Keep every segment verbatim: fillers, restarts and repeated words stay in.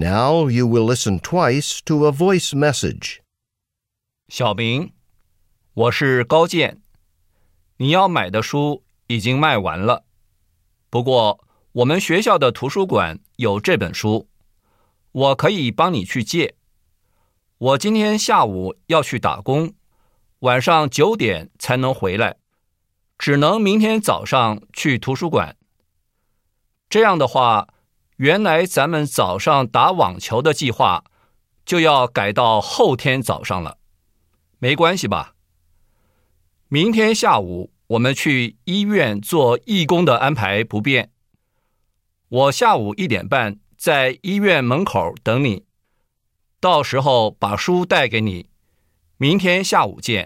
Now you will listen twice to a voice message. 小明，我是高健，你要买的书已经卖完了，不过我们学校的图书馆有这本书，我可以帮你去借。我今天下午要去打工，晚上九点才能回来，只能明天早上去图书馆。这样的话，原来咱们早上打网球的计划就要改到后天早上了，没关系吧？明天下午我们去医院做义工的安排不变。我下午一点半在医院门口等你，到时候把书带给你，明天下午见。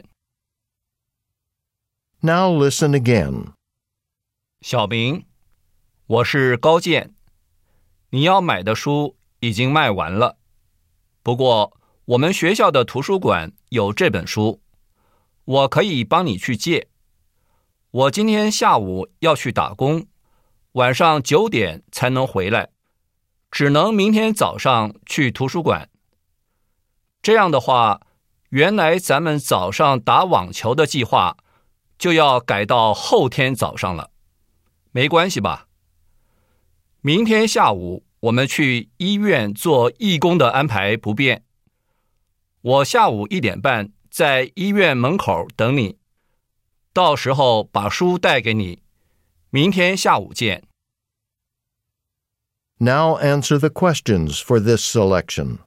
Now listen again. 小明，我是高健，你要买的书已经卖完了，不过我们学校的图书馆有这本书，我可以帮你去借。我今天下午要去打工，晚上九点才能回来，只能明天早上去图书馆。这样的话，原来咱们早上打网球的计划就要改到后天早上了，没关系吧？明天下午我们去医院做义工的安排不变。我下午一点半在医院门口等你，到时候把书带给你，明天下午见。 Now answer the questions for this selection.